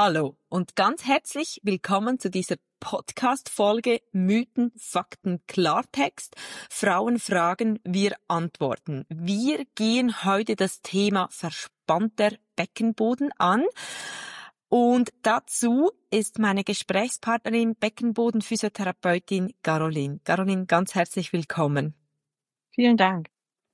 Hallo und ganz herzlich willkommen zu dieser Podcast-Folge Mythen, Fakten, Klartext. Frauen fragen, wir antworten. Wir gehen heute das Thema verspannter Beckenboden an. Und dazu ist meine Gesprächspartnerin, Beckenbodenphysiotherapeutin Caroline. Caroline, ganz herzlich willkommen. Vielen Dank.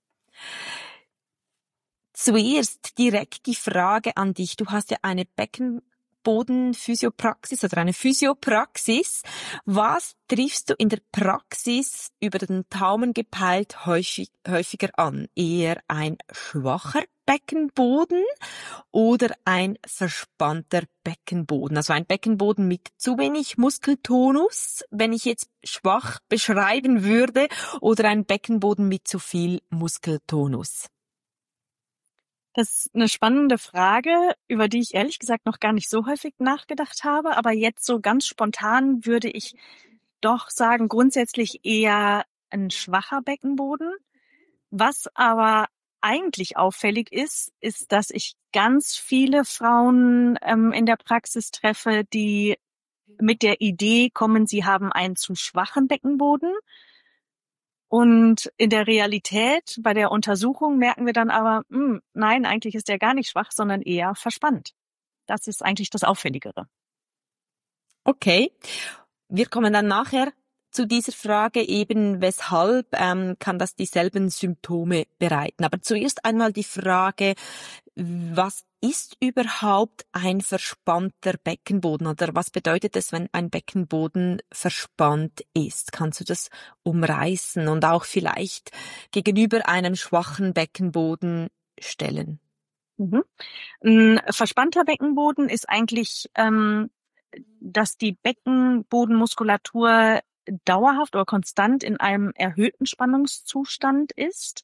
Zuerst direkt die Frage an dich. Du hast ja eine Beckenbodenphysiopraxis oder eine Physiopraxis. Was triffst du in der Praxis über den Daumen gepeilt häufiger an? Eher ein schwacher Beckenboden oder ein verspannter Beckenboden? Also ein Beckenboden mit zu wenig Muskeltonus, wenn ich jetzt schwach beschreiben würde, oder ein Beckenboden mit zu viel Muskeltonus? Das ist eine spannende Frage, über die ich ehrlich gesagt noch gar nicht so häufig nachgedacht habe. Aber jetzt so ganz spontan würde ich doch sagen, grundsätzlich eher ein schwacher Beckenboden. Was aber eigentlich auffällig ist, dass ich ganz viele Frauen in der Praxis treffe, die mit der Idee kommen, sie haben einen zu schwachen Beckenboden. Und in der Realität, bei der Untersuchung, merken wir dann aber, nein, eigentlich ist der gar nicht schwach, sondern eher verspannt. Das ist eigentlich das Auffälligere. Okay, wir kommen dann nachher zu dieser Frage eben, weshalb kann das dieselben Symptome bereiten. Aber zuerst einmal die Frage, was ist überhaupt ein verspannter Beckenboden oder was bedeutet es, wenn ein Beckenboden verspannt ist? Kannst du das umreißen und auch vielleicht gegenüber einem schwachen Beckenboden stellen? Ein verspannter Beckenboden ist eigentlich, dass die Beckenbodenmuskulatur dauerhaft oder konstant in einem erhöhten Spannungszustand ist.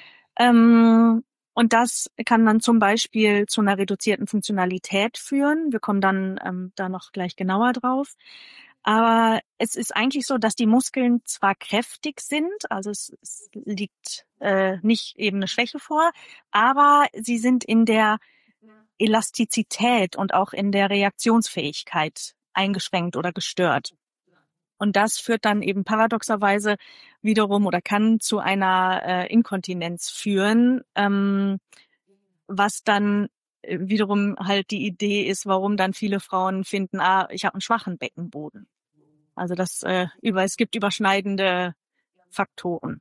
Und das kann dann zum Beispiel zu einer reduzierten Funktionalität führen. Wir kommen dann da noch gleich genauer drauf. Aber es ist eigentlich so, dass die Muskeln zwar kräftig sind, also es liegt nicht eben eine Schwäche vor, aber sie sind in der Elastizität und auch in der Reaktionsfähigkeit eingeschränkt oder gestört. Und das führt dann eben paradoxerweise wiederum oder kann zu einer Inkontinenz führen, was dann wiederum halt die Idee ist, warum dann viele Frauen finden, ich habe einen schwachen Beckenboden. Also es gibt überschneidende Faktoren.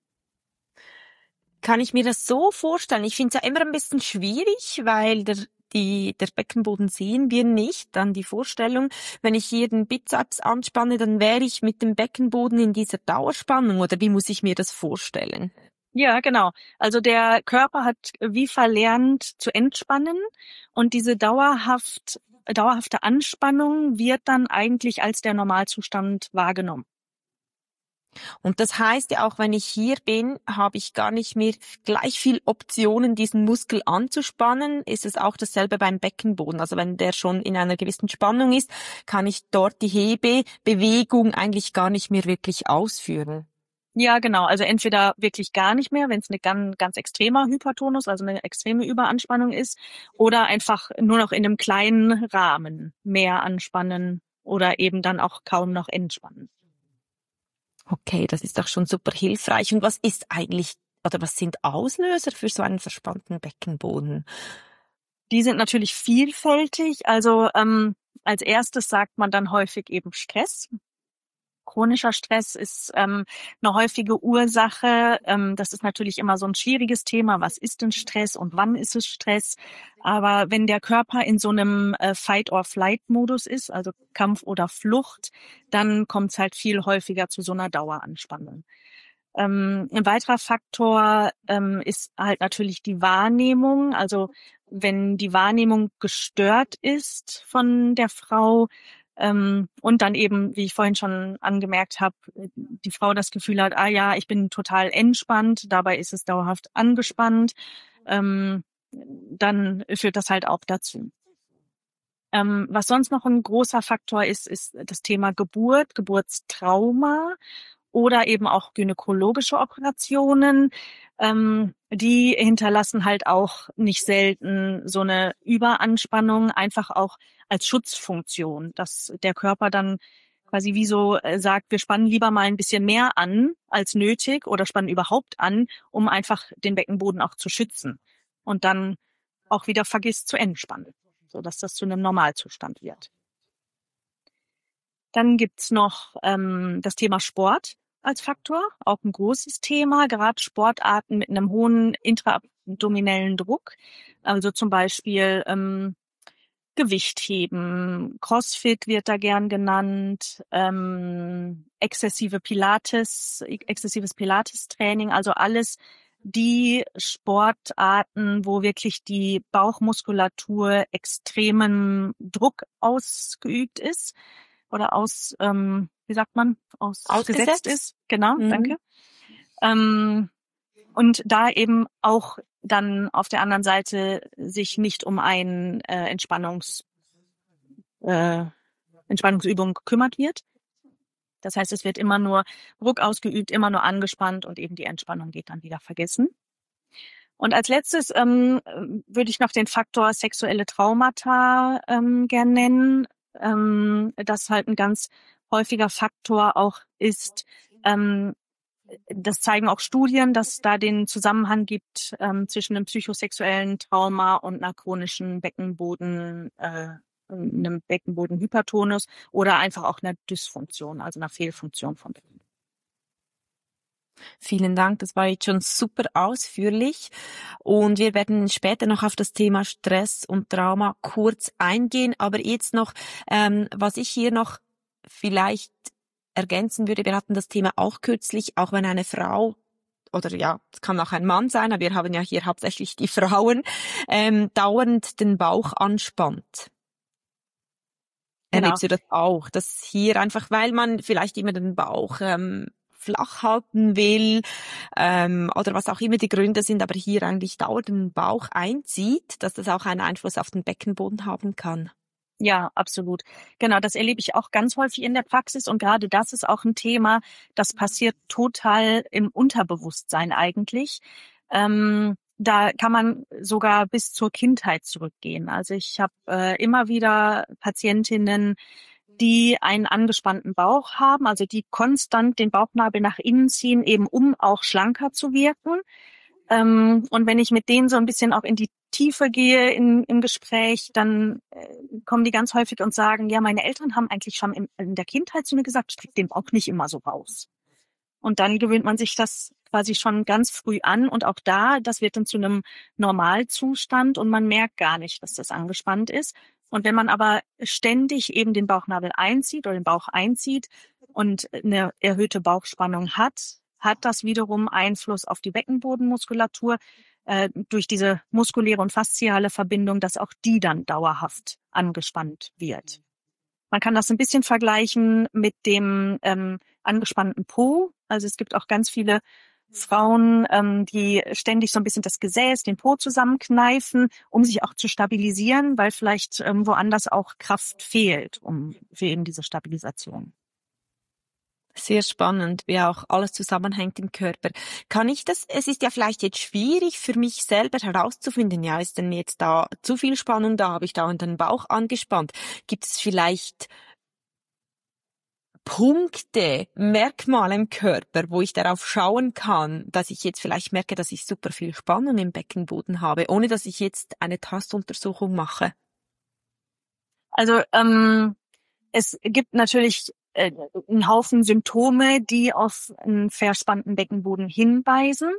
Kann ich mir das so vorstellen? Ich finde es ja immer ein bisschen schwierig, weil der Beckenboden sehen wir nicht. Dann die Vorstellung, wenn ich hier den Bizeps anspanne, dann wäre ich mit dem Beckenboden in dieser Dauerspannung, oder wie muss ich mir das vorstellen? Ja, genau. Also der Körper hat wie verlernt zu entspannen und diese dauerhafte Anspannung wird dann eigentlich als der Normalzustand wahrgenommen. Und das heißt ja auch, wenn ich hier bin, habe ich gar nicht mehr gleich viel Optionen, diesen Muskel anzuspannen. Ist es auch dasselbe beim Beckenboden? Also wenn der schon in einer gewissen Spannung ist, kann ich dort die Hebebewegung eigentlich gar nicht mehr wirklich ausführen. Ja, genau. Also entweder wirklich gar nicht mehr, wenn es eine ganz, ganz extremer Hypertonus, also eine extreme Überanspannung ist, oder einfach nur noch in einem kleinen Rahmen mehr anspannen oder eben dann auch kaum noch entspannen. Okay, das ist doch schon super hilfreich. Und was ist eigentlich, oder was sind Auslöser für so einen verspannten Beckenboden? Die sind natürlich vielfältig. Also als erstes sagt man dann häufig eben Stress. Chronischer Stress ist eine häufige Ursache. Das ist natürlich immer so ein schwieriges Thema. Was ist denn Stress und wann ist es Stress? Aber wenn der Körper in so einem Fight-or-Flight-Modus ist, also Kampf oder Flucht, dann kommt es halt viel häufiger zu so einer Daueranspannung. Ein weiterer Faktor ist halt natürlich die Wahrnehmung. Also wenn die Wahrnehmung gestört ist von der Frau, und dann eben, wie ich vorhin schon angemerkt habe, die Frau das Gefühl hat, ich bin total entspannt, dabei ist es dauerhaft angespannt, dann führt das halt auch dazu. Was sonst noch ein großer Faktor ist das Thema Geburt, Geburtstrauma oder eben auch gynäkologische Operationen. Die hinterlassen halt auch nicht selten so eine Überanspannung, einfach auch als Schutzfunktion, dass der Körper dann quasi wie so sagt, wir spannen lieber mal ein bisschen mehr an als nötig oder spannen überhaupt an, um einfach den Beckenboden auch zu schützen und dann auch wieder vergisst zu entspannen, sodass das zu einem Normalzustand wird. Dann gibt's noch das Thema Sport als Faktor, auch ein großes Thema, gerade Sportarten mit einem hohen intraabdominellen Druck, also zum Beispiel Gewichtheben, CrossFit wird da gern genannt, exzessives Pilates-Training, also alles die Sportarten, wo wirklich die Bauchmuskulatur extremen Druck ausgeübt ist oder ausgesetzt ist. Genau, danke. Und da eben auch dann auf der anderen Seite sich nicht um eine Entspannungsübung gekümmert wird. Das heißt, es wird immer nur Druck ausgeübt, immer nur angespannt und eben die Entspannung geht dann wieder vergessen. Und als letztes würde ich noch den Faktor sexuelle Traumata gern nennen, das halt ein ganz häufiger Faktor auch ist. Das zeigen auch Studien, dass da den Zusammenhang gibt zwischen einem psychosexuellen Trauma und einer chronischen einem Beckenbodenhypertonus oder einfach auch einer Dysfunktion, also einer Fehlfunktion vom Becken. Vielen Dank, das war jetzt schon super ausführlich und wir werden später noch auf das Thema Stress und Trauma kurz eingehen, aber jetzt noch, was ich hier noch vielleicht ergänzen würde, wir hatten das Thema auch kürzlich, auch wenn eine Frau oder ja, es kann auch ein Mann sein, aber wir haben ja hier hauptsächlich die Frauen, dauernd den Bauch anspannt. Genau. Erlebst du das auch, dass hier einfach, weil man vielleicht immer den Bauch flach halten will oder was auch immer die Gründe sind, aber hier eigentlich dauernd den Bauch einzieht, dass das auch einen Einfluss auf den Beckenboden haben kann? Ja, absolut. Genau, das erlebe ich auch ganz häufig in der Praxis und gerade das ist auch ein Thema, das passiert total im Unterbewusstsein eigentlich. Da kann man sogar bis zur Kindheit zurückgehen. Also ich habe immer wieder Patientinnen, die einen angespannten Bauch haben, also die konstant den Bauchnabel nach innen ziehen, eben um auch schlanker zu wirken. Und wenn ich mit denen so ein bisschen auch in die Tiefe gehe im Gespräch, dann kommen die ganz häufig und sagen, ja, meine Eltern haben eigentlich schon in der Kindheit zu mir gesagt, streck den Bauch nicht immer so raus. Und dann gewöhnt man sich das quasi schon ganz früh an und auch das wird dann zu einem Normalzustand und man merkt gar nicht, dass das angespannt ist. Und wenn man aber ständig eben den Bauchnabel einzieht oder den Bauch einzieht und eine erhöhte Bauchspannung hat das wiederum Einfluss auf die Beckenbodenmuskulatur durch diese muskuläre und fasziale Verbindung, dass auch die dann dauerhaft angespannt wird. Man kann das ein bisschen vergleichen mit dem angespannten Po. Also es gibt auch ganz viele Frauen, die ständig so ein bisschen das Gesäß, den Po zusammenkneifen, um sich auch zu stabilisieren, weil vielleicht woanders auch Kraft fehlt für eben diese Stabilisation. Sehr spannend, wie auch alles zusammenhängt im Körper. Es ist ja vielleicht jetzt schwierig für mich selber herauszufinden, ja, ist denn jetzt da zu viel Spannung da, habe ich da den Bauch angespannt? Gibt es vielleicht Punkte, Merkmale im Körper, wo ich darauf schauen kann, dass ich jetzt vielleicht merke, dass ich super viel Spannung im Beckenboden habe, ohne dass ich jetzt eine Tastuntersuchung mache? Also es gibt natürlich einen Haufen Symptome, die auf einen verspannten Beckenboden hinweisen.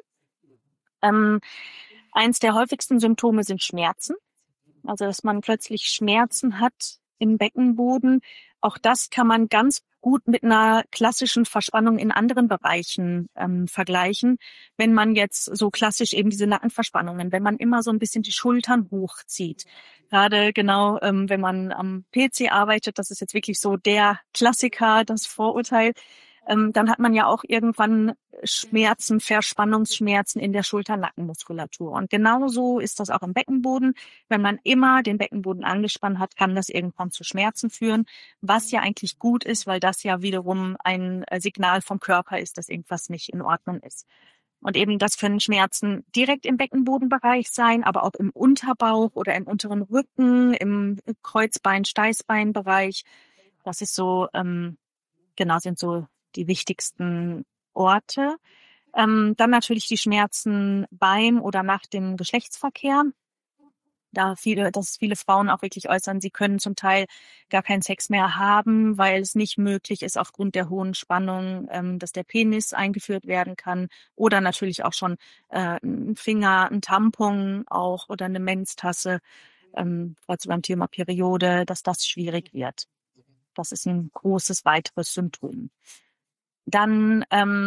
Eins der häufigsten Symptome sind Schmerzen. Also, dass man plötzlich Schmerzen hat im Beckenboden. Auch das kann man ganz gut mit einer klassischen Verspannung in anderen Bereichen vergleichen. Wenn man jetzt so klassisch eben diese Nackenverspannungen, wenn man immer so ein bisschen die Schultern hochzieht. Gerade genau, wenn man am PC arbeitet, das ist jetzt wirklich so der Klassiker, das Vorurteil. dann hat man ja auch irgendwann Schmerzen, Verspannungsschmerzen in der Schulter-Nackenmuskulatur. Und genauso ist das auch im Beckenboden. Wenn man immer den Beckenboden angespannt hat, kann das irgendwann zu Schmerzen führen, was ja eigentlich gut ist, weil das ja wiederum ein Signal vom Körper ist, dass irgendwas nicht in Ordnung ist. Und eben das können Schmerzen direkt im Beckenbodenbereich sein, aber auch im Unterbauch oder im unteren Rücken, im Kreuzbein, Steißbeinbereich. Das ist so, genau, sind so die wichtigsten Orte. Dann natürlich die Schmerzen beim oder nach dem Geschlechtsverkehr. Dass viele Frauen auch wirklich äußern, sie können zum Teil gar keinen Sex mehr haben, weil es nicht möglich ist aufgrund der hohen Spannung, dass der Penis eingeführt werden kann. Oder natürlich auch schon ein Finger, ein Tampon auch oder eine Menstasse, also beim Thema Periode, dass das schwierig wird. Das ist ein großes weiteres Symptom. Dann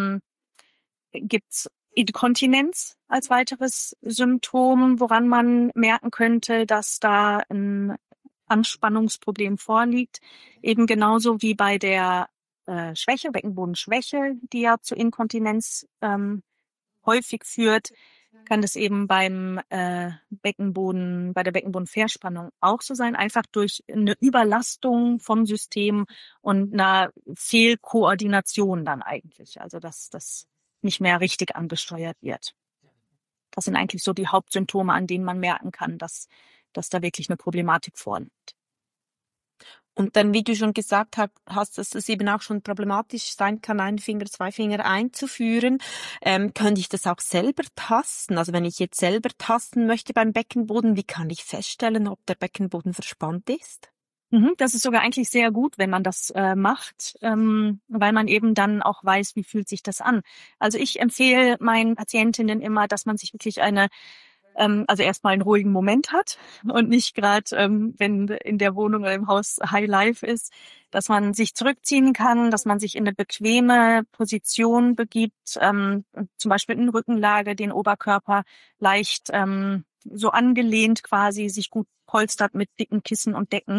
gibt's Inkontinenz als weiteres Symptom, woran man merken könnte, dass da ein Anspannungsproblem vorliegt. Eben genauso wie bei der Schwäche, Beckenbodenschwäche, die ja zu Inkontinenz häufig führt, kann das eben bei der Beckenbodenverspannung auch so sein, einfach durch eine Überlastung vom System und einer Fehlkoordination dann eigentlich. Also dass das nicht mehr richtig angesteuert wird. Das sind eigentlich so die Hauptsymptome, an denen man merken kann, dass da wirklich eine Problematik vorliegt. Und dann, wie du schon gesagt hast, dass es eben auch schon problematisch sein kann, einen Finger, zwei Finger einzuführen. Könnte ich das auch selber tasten? Also wenn ich jetzt selber tasten möchte beim Beckenboden, wie kann ich feststellen, ob der Beckenboden verspannt ist? Das ist sogar eigentlich sehr gut, wenn man das macht, weil man eben dann auch weiß, wie fühlt sich das an. Also ich empfehle meinen Patientinnen immer, dass man sich wirklich also erstmal einen ruhigen Moment hat und nicht gerade, wenn in der Wohnung oder im Haus High Life ist, dass man sich zurückziehen kann, dass man sich in eine bequeme Position begibt, zum Beispiel in Rückenlage, den Oberkörper leicht so angelehnt quasi, sich gut polstert mit dicken Kissen und Decken,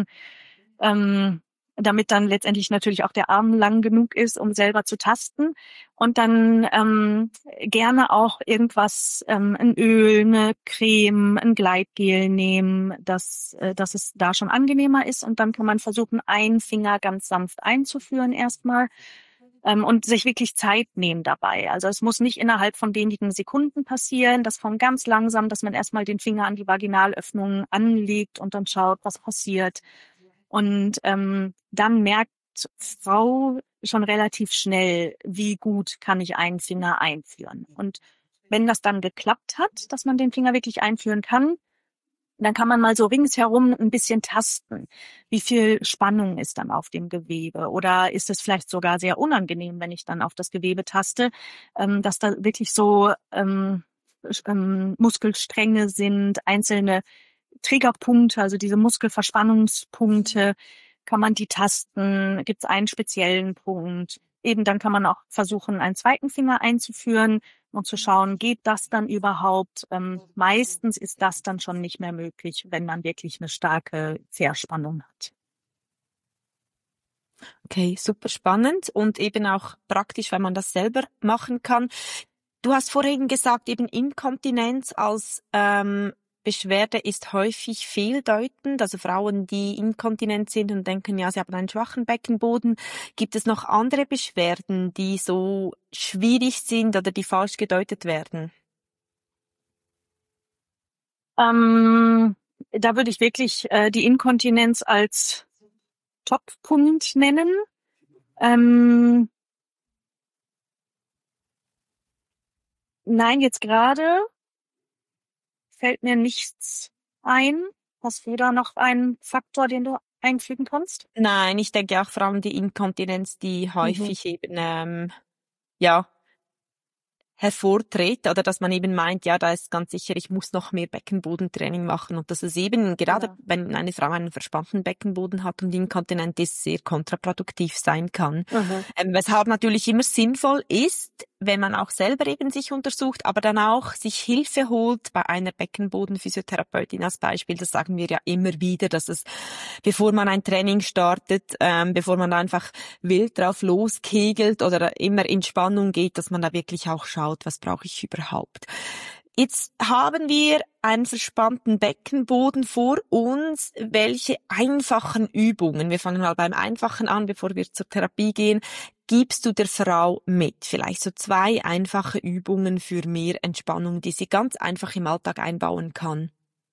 damit dann letztendlich natürlich auch der Arm lang genug ist, um selber zu tasten. Und dann gerne auch irgendwas, ein Öl, eine Creme, ein Gleitgel nehmen, dass es da schon angenehmer ist. Und dann kann man versuchen, einen Finger ganz sanft einzuführen erstmal. Und sich wirklich Zeit nehmen dabei. Also es muss nicht innerhalb von wenigen Sekunden passieren. Das kommt ganz langsam, dass man erstmal den Finger an die Vaginalöffnung anlegt und dann schaut, was passiert. Und dann merkt Frau schon relativ schnell, wie gut kann ich einen Finger einführen. Und wenn das dann geklappt hat, dass man den Finger wirklich einführen kann, dann kann man mal so ringsherum ein bisschen tasten. Wie viel Spannung ist dann auf dem Gewebe? Oder ist es vielleicht sogar sehr unangenehm, wenn ich dann auf das Gewebe taste, dass da wirklich so Muskelstränge sind, einzelne Triggerpunkte, also diese Muskelverspannungspunkte, kann man die tasten? Gibt es einen speziellen Punkt? Eben dann kann man auch versuchen, einen zweiten Finger einzuführen und zu schauen, geht das dann überhaupt? Meistens ist das dann schon nicht mehr möglich, wenn man wirklich eine starke Verspannung hat. Okay, super spannend und eben auch praktisch, weil man das selber machen kann. Du hast vorhin gesagt, eben Inkontinenz als Beschwerde ist häufig fehldeutend, also Frauen, die inkontinent sind und denken, ja, sie haben einen schwachen Beckenboden. Gibt es noch andere Beschwerden, die so schwierig sind oder die falsch gedeutet werden? Da würde ich wirklich die Inkontinenz als Top-Punkt nennen. Nein, jetzt gerade fällt mir nichts ein. Hast du da noch einen Faktor, den du einfügen kannst? Nein, ich denke auch vor allem die Inkontinenz, die häufig eben hervortritt oder dass man eben meint, ja, da ist ganz sicher, ich muss noch mehr Beckenbodentraining machen und dass es eben gerade, wenn eine Frau einen verspannten Beckenboden hat und inkontinent ist, sehr kontraproduktiv sein kann. Weshalb natürlich immer sinnvoll ist, wenn man auch selber eben sich untersucht, aber dann auch sich Hilfe holt bei einer Beckenbodenphysiotherapeutin als Beispiel. Das sagen wir ja immer wieder, dass es, bevor man ein Training startet, bevor man da einfach wild drauf loskegelt oder immer in Spannung geht, dass man da wirklich auch schaut, was brauche ich überhaupt. Jetzt haben wir einen verspannten Beckenboden vor uns. Welche einfachen Übungen, wir fangen mal beim Einfachen an, bevor wir zur Therapie gehen, gibst du der Frau mit? Vielleicht so 2 einfache Übungen für mehr Entspannung, die sie ganz einfach im Alltag einbauen kann.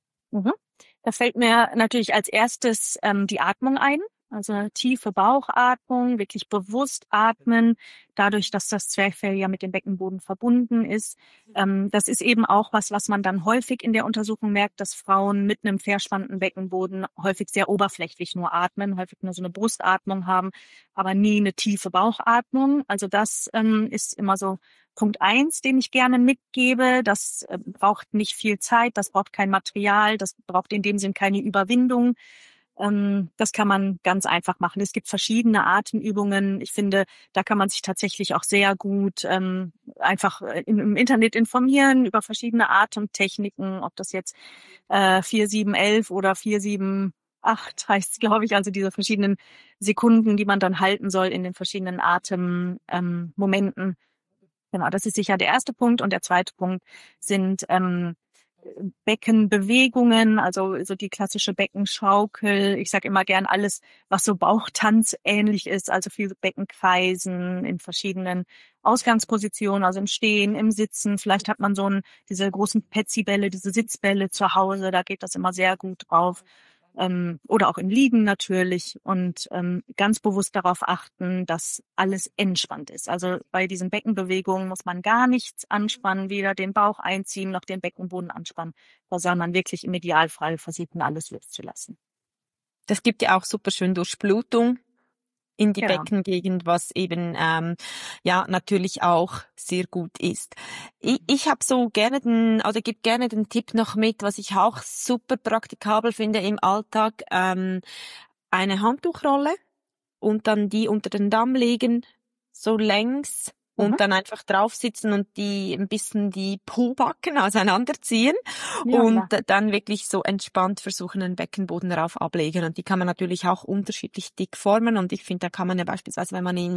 Da fällt mir natürlich als erstes die Atmung ein. Also eine tiefe Bauchatmung, wirklich bewusst atmen, dadurch, dass das Zwerchfell ja mit dem Beckenboden verbunden ist. Das ist eben auch was man dann häufig in der Untersuchung merkt, dass Frauen mit einem verspannten Beckenboden häufig sehr oberflächlich nur atmen, häufig nur so eine Brustatmung haben, aber nie eine tiefe Bauchatmung. Also das ist immer so Punkt 1, den ich gerne mitgebe. Das braucht nicht viel Zeit, das braucht kein Material, das braucht in dem Sinn keine Überwindung. Das kann man ganz einfach machen. Es gibt verschiedene Atemübungen. Ich finde, da kann man sich tatsächlich auch sehr gut einfach im Internet informieren über verschiedene Atemtechniken, ob das jetzt 4-7-11 oder 4-7-8 heißt, glaube ich, also diese verschiedenen Sekunden, die man dann halten soll in den verschiedenen Atemmomenten. Genau, das ist sicher der erste Punkt. Und der zweite Punkt sind Beckenbewegungen, also so die klassische Beckenschaukel. Ich sage immer gern alles, was so Bauchtanz ähnlich ist, also viel Beckenkreisen in verschiedenen Ausgangspositionen, also im Stehen, im Sitzen. Vielleicht hat man diese großen Petsy-Bälle, diese Sitzbälle zu Hause, da geht das immer sehr gut drauf. Oder auch im Liegen natürlich und ganz bewusst darauf achten, dass alles entspannt ist. Also bei diesen Beckenbewegungen muss man gar nichts anspannen, weder den Bauch einziehen noch den Beckenboden anspannen, sondern wirklich im Idealfall versuchen, alles loszulassen. Das gibt ja auch super schön Durchblutung in die Genau. Beckengegend, was eben ja natürlich auch sehr gut ist. Ich habe so gerne gebe gerne den Tipp noch mit, was ich auch super praktikabel finde im Alltag, eine Handtuchrolle und dann die unter den Damm legen, so längs. Und dann einfach drauf sitzen und ein bisschen die Po-Backen auseinanderziehen und dann wirklich so entspannt versuchen, den Beckenboden darauf ablegen. Und die kann man natürlich auch unterschiedlich dick formen. Und ich finde, da kann man ja beispielsweise, wenn man im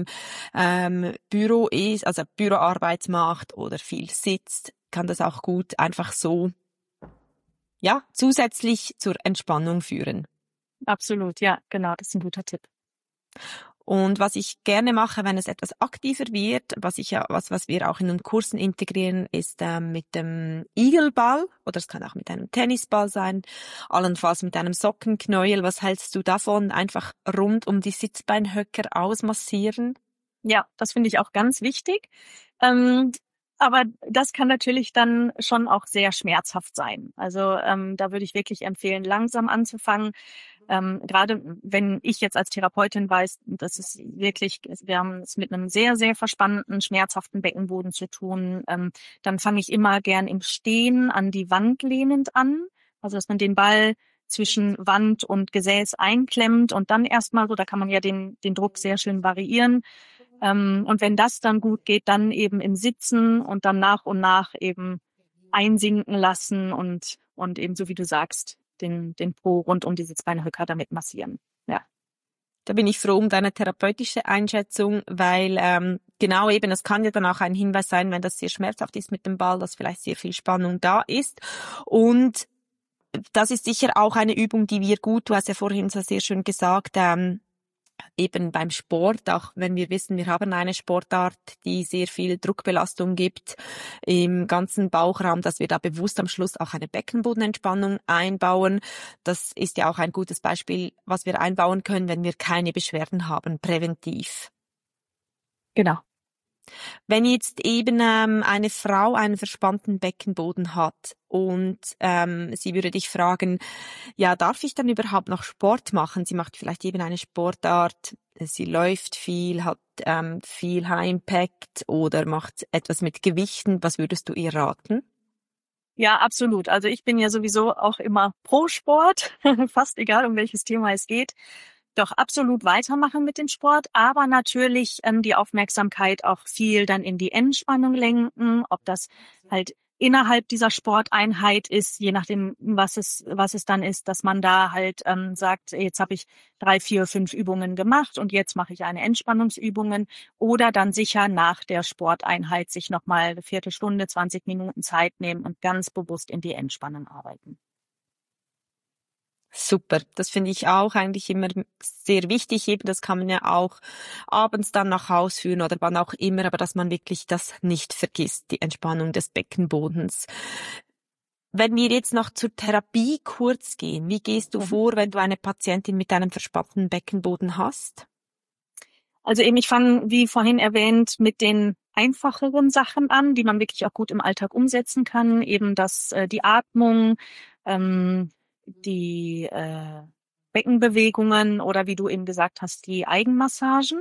Büro ist, also Büroarbeit macht oder viel sitzt, kann das auch gut einfach so, ja, zusätzlich zur Entspannung führen. Absolut, ja, genau, das ist ein guter Tipp. Und was ich gerne mache, wenn es etwas aktiver wird, was wir auch in den Kursen integrieren, ist mit dem Igelball, oder es kann auch mit einem Tennisball sein, allenfalls mit einem Sockenknäuel. Was hältst du davon? Einfach rund um die Sitzbeinhöcker ausmassieren? Ja, das finde ich auch ganz wichtig. Aber das kann natürlich dann schon auch sehr schmerzhaft sein. Also da würde ich wirklich empfehlen, langsam anzufangen. Gerade wenn ich jetzt als Therapeutin weiß, das ist wirklich, wir haben es mit einem sehr, sehr verspannten, schmerzhaften Beckenboden zu tun, dann fange ich immer gern im Stehen an die Wand lehnend an. Also dass man den Ball zwischen Wand und Gesäß einklemmt und dann erstmal so, da kann man ja den Druck sehr schön variieren. Und wenn das dann gut geht, dann eben im Sitzen und dann nach und nach eben einsinken lassen und eben so wie du sagst, den Po rund um die Sitzbeinhöcker damit massieren. Ja. Da bin ich froh um deine therapeutische Einschätzung, weil genau eben, es kann ja dann auch ein Hinweis sein, wenn das sehr schmerzhaft ist mit dem Ball, dass vielleicht sehr viel Spannung da ist. Und das ist sicher auch eine Übung, die wir gut, du hast ja vorhin so sehr schön gesagt, eben beim Sport, auch wenn wir wissen, wir haben eine Sportart, die sehr viel Druckbelastung gibt im ganzen Bauchraum, dass wir da bewusst am Schluss auch eine Beckenbodenentspannung einbauen. Das ist ja auch ein gutes Beispiel, was wir einbauen können, wenn wir keine Beschwerden haben, präventiv. Genau. Wenn jetzt eben eine Frau einen verspannten Beckenboden hat und sie würde dich fragen, ja, darf ich dann überhaupt noch Sport machen? Sie macht vielleicht eben eine Sportart, sie läuft viel, hat viel High Impact oder macht etwas mit Gewichten. Was würdest du ihr raten? Ja, absolut. Also ich bin ja sowieso auch immer pro Sport, fast egal, um welches Thema es geht. Doch absolut weitermachen mit dem Sport, aber natürlich die Aufmerksamkeit auch viel dann in die Entspannung lenken, ob das halt innerhalb dieser Sporteinheit ist, je nachdem, was es dann ist, dass man da halt sagt, jetzt habe ich 3, 4, 5 Übungen gemacht und jetzt mache ich eine Entspannungsübungen, oder dann sicher nach der Sporteinheit sich nochmal eine Viertelstunde, 20 Minuten Zeit nehmen und ganz bewusst in die Entspannung arbeiten. Super, das finde ich auch eigentlich immer sehr wichtig. Eben, das kann man ja auch abends dann nach Haus führen oder wann auch immer, aber dass man wirklich das nicht vergisst, die Entspannung des Beckenbodens. Wenn wir jetzt noch zur Therapie kurz gehen, wie gehst du vor, wenn du eine Patientin mit einem verspannten Beckenboden hast? Also eben, ich fange, wie vorhin erwähnt, mit den einfacheren Sachen an, die man wirklich auch gut im Alltag umsetzen kann. Eben die Atmung, die Beckenbewegungen oder wie du eben gesagt hast, die Eigenmassagen.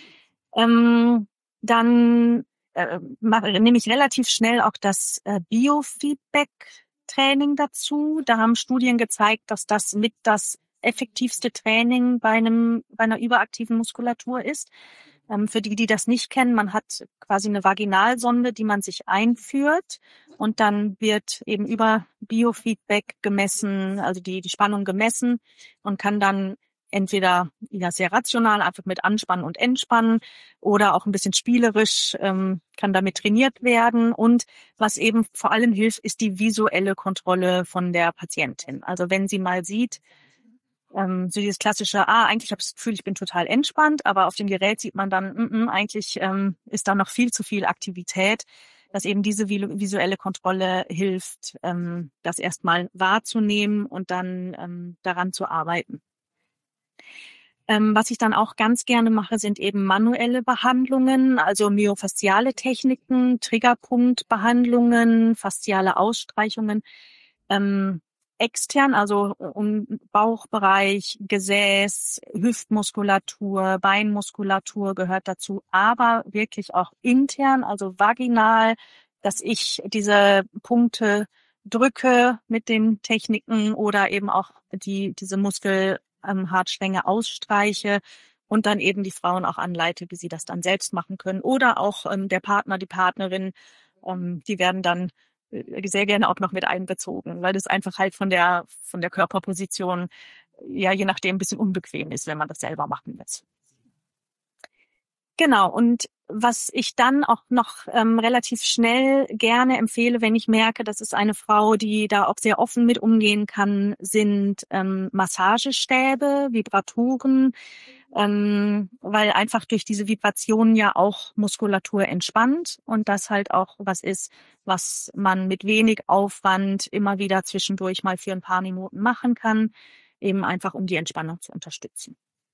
Dann nehme ich relativ schnell auch das Biofeedback-Training dazu. Da haben Studien gezeigt, dass das mit das effektivste Training bei einer überaktiven Muskulatur ist. Für die das nicht kennen, man hat quasi eine Vaginalsonde, die man sich einführt, und dann wird eben über Biofeedback gemessen, also die Spannung gemessen, und kann dann entweder sehr rational einfach mit Anspannen und Entspannen oder auch ein bisschen spielerisch kann damit trainiert werden. Und was eben vor allem hilft, ist die visuelle Kontrolle von der Patientin. Also wenn sie mal sieht, so dieses klassische, eigentlich habe ich das Gefühl, ich bin total entspannt, aber auf dem Gerät sieht man dann, eigentlich ist da noch viel zu viel Aktivität, dass eben diese visuelle Kontrolle hilft, das erstmal wahrzunehmen und dann daran zu arbeiten. Was ich dann auch ganz gerne mache, sind eben manuelle Behandlungen, also myofasziale Techniken, Triggerpunktbehandlungen, fasziale Ausstreichungen, extern, also Bauchbereich, Gesäß, Hüftmuskulatur, Beinmuskulatur gehört dazu, aber wirklich auch intern, also vaginal, dass ich diese Punkte drücke mit den Techniken oder eben auch diese Muskelhartstränge ausstreiche und dann eben die Frauen auch anleite, wie sie das dann selbst machen können. Oder auch der Partner, die Partnerin, die werden dann sehr gerne auch noch mit einbezogen, weil das einfach halt von der Körperposition ja je nachdem ein bisschen unbequem ist, wenn man das selber machen muss. Genau, und was ich dann auch noch relativ schnell gerne empfehle, wenn ich merke, das ist eine Frau, die da auch sehr offen mit umgehen kann, sind Massagestäbe, Vibratoren, weil einfach durch diese Vibrationen ja auch Muskulatur entspannt und das halt auch was ist, was man mit wenig Aufwand immer wieder zwischendurch mal für ein paar Minuten machen kann, eben einfach um die Entspannung zu unterstützen.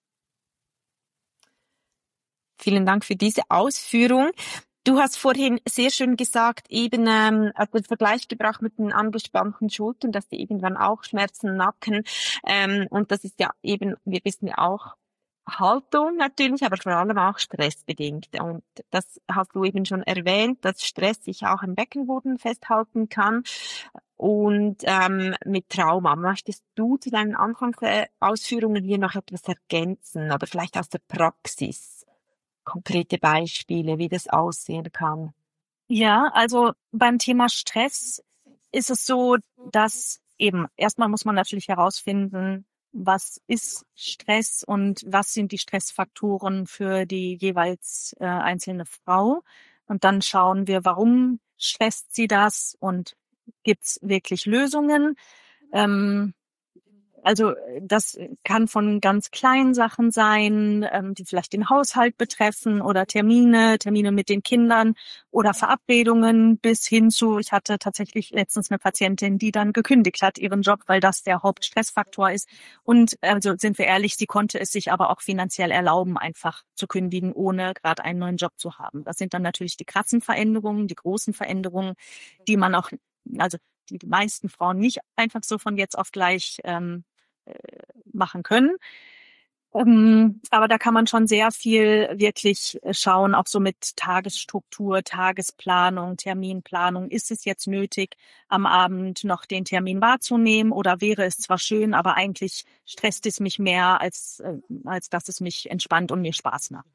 Vielen Dank für diese Ausführung. Du hast vorhin sehr schön gesagt, eben den Vergleich gebracht mit den angespannten Schultern, dass die irgendwann auch Schmerzen, Nacken, und das ist ja eben, wir wissen ja auch, Haltung natürlich, aber vor allem auch stressbedingt. Und das hast du eben schon erwähnt, dass Stress sich auch im Beckenboden festhalten kann und mit Trauma. Möchtest du zu deinen Anfangsausführungen hier noch etwas ergänzen oder vielleicht aus der Praxis? Konkrete Beispiele, wie das aussehen kann? Ja, also beim Thema Stress ist es so, dass eben erstmal muss man natürlich herausfinden, was ist Stress und was sind die Stressfaktoren für die jeweils einzelne Frau. Und dann schauen wir, warum stresst sie das und gibt's wirklich Lösungen. Also das kann von ganz kleinen Sachen sein, die vielleicht den Haushalt betreffen oder Termine mit den Kindern oder Verabredungen bis hin zu, ich hatte tatsächlich letztens eine Patientin, die dann gekündigt hat, ihren Job, weil das der Hauptstressfaktor ist. Und also sind wir ehrlich, sie konnte es sich aber auch finanziell erlauben, einfach zu kündigen, ohne gerade einen neuen Job zu haben. Das sind dann natürlich die krassen Veränderungen, die großen Veränderungen, die man auch, also die meisten Frauen nicht einfach so von jetzt auf gleich machen können. Aber da kann man schon sehr viel wirklich schauen, auch so mit Tagesstruktur, Tagesplanung, Terminplanung. Ist es jetzt nötig, am Abend noch den Termin wahrzunehmen, oder wäre es zwar schön, aber eigentlich stresst es mich mehr, als dass es mich entspannt und mir Spaß macht.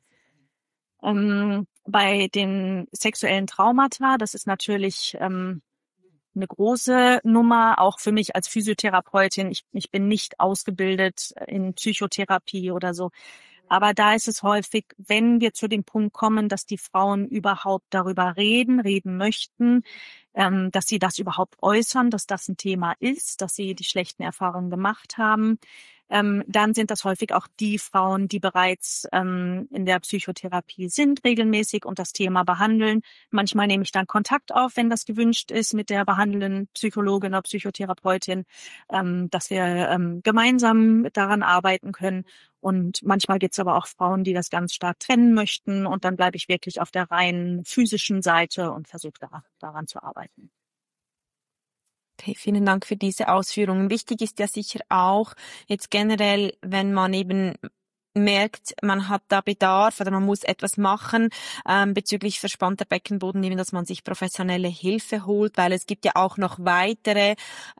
Bei den sexuellen Traumata, das ist natürlich eine große Nummer, auch für mich als Physiotherapeutin. Ich bin nicht ausgebildet in Psychotherapie oder so. Aber da ist es häufig, wenn wir zu dem Punkt kommen, dass die Frauen überhaupt darüber reden möchten, dass sie das überhaupt äußern, dass das ein Thema ist, dass sie die schlechten Erfahrungen gemacht haben, dann sind das häufig auch die Frauen, die bereits in der Psychotherapie sind, regelmäßig und das Thema behandeln. Manchmal nehme ich dann Kontakt auf, wenn das gewünscht ist, mit der behandelnden Psychologin oder Psychotherapeutin, dass wir gemeinsam daran arbeiten können. Und manchmal gibt es aber auch Frauen, die das ganz stark trennen möchten. Und dann bleibe ich wirklich auf der rein physischen Seite und versuche daran zu arbeiten. Okay, vielen Dank für diese Ausführungen. Wichtig ist ja sicher auch jetzt generell, wenn man eben merkt, man hat da Bedarf oder man muss etwas machen bezüglich verspannter Beckenboden, eben, dass man sich professionelle Hilfe holt, weil es gibt ja auch noch weitere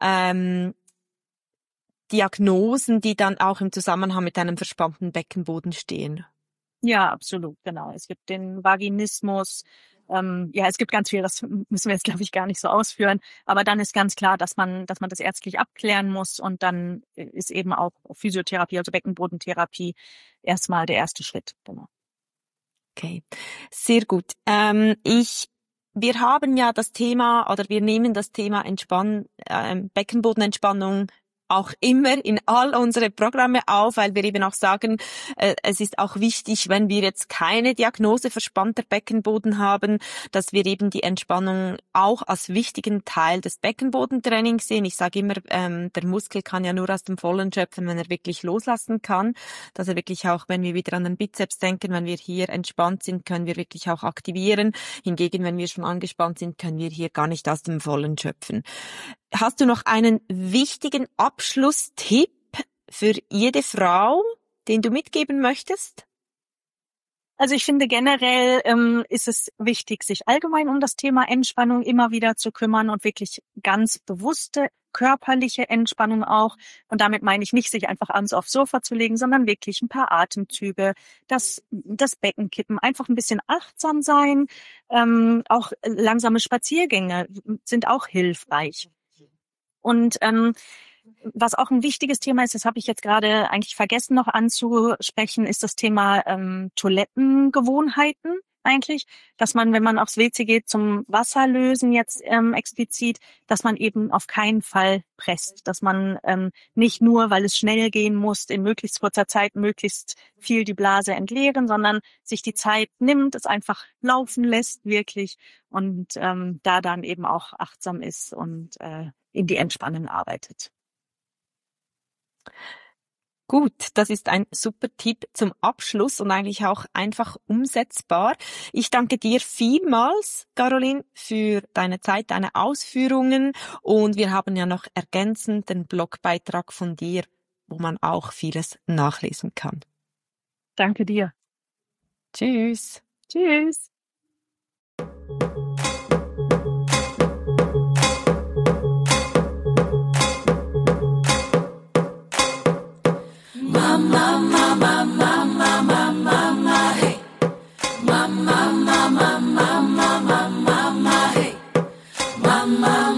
Diagnosen, die dann auch im Zusammenhang mit einem verspannten Beckenboden stehen. Ja, absolut, genau. Es gibt den Vaginismus. Es gibt ganz viel, das müssen wir jetzt, glaube ich, gar nicht so ausführen. Aber dann ist ganz klar, dass man das ärztlich abklären muss. Und dann ist eben auch Physiotherapie, also Beckenbodentherapie, erstmal der erste Schritt. Genau. Okay, sehr gut. Wir haben ja das Thema, oder wir nehmen das Thema Beckenbodenentspannung auch immer in all unsere Programme auf, weil wir eben auch sagen, es ist auch wichtig, wenn wir jetzt keine Diagnose verspannter Beckenboden haben, dass wir eben die Entspannung auch als wichtigen Teil des Beckenbodentrainings sehen. Ich sage immer, der Muskel kann ja nur aus dem Vollen schöpfen, wenn er wirklich loslassen kann, dass er wirklich auch, wenn wir wieder an den Bizeps denken, wenn wir hier entspannt sind, können wir wirklich auch aktivieren. Hingegen, wenn wir schon angespannt sind, können wir hier gar nicht aus dem Vollen schöpfen. Hast du noch einen wichtigen Abschlusstipp für jede Frau, den du mitgeben möchtest? Also ich finde generell ist es wichtig, sich allgemein um das Thema Entspannung immer wieder zu kümmern und wirklich ganz bewusste körperliche Entspannung auch. Und damit meine ich nicht, sich einfach abends aufs Sofa zu legen, sondern wirklich ein paar Atemzüge, das Becken kippen, einfach ein bisschen achtsam sein. Auch langsame Spaziergänge sind auch hilfreich. Und was auch ein wichtiges Thema ist, das habe ich jetzt gerade eigentlich vergessen noch anzusprechen, ist das Thema Toilettengewohnheiten eigentlich, dass man, wenn man aufs WC geht, zum Wasserlösen jetzt explizit, dass man eben auf keinen Fall presst, dass man nicht nur, weil es schnell gehen muss, in möglichst kurzer Zeit möglichst viel die Blase entleeren, sondern sich die Zeit nimmt, es einfach laufen lässt wirklich und da dann eben auch achtsam ist und in die Entspannung arbeitet. Gut, das ist ein super Tipp zum Abschluss und eigentlich auch einfach umsetzbar. Ich danke dir vielmals, Caroline, für deine Zeit, deine Ausführungen und wir haben ja noch ergänzend den Blogbeitrag von dir, wo man auch vieles nachlesen kann. Danke dir. Tschüss. Tschüss. Mama.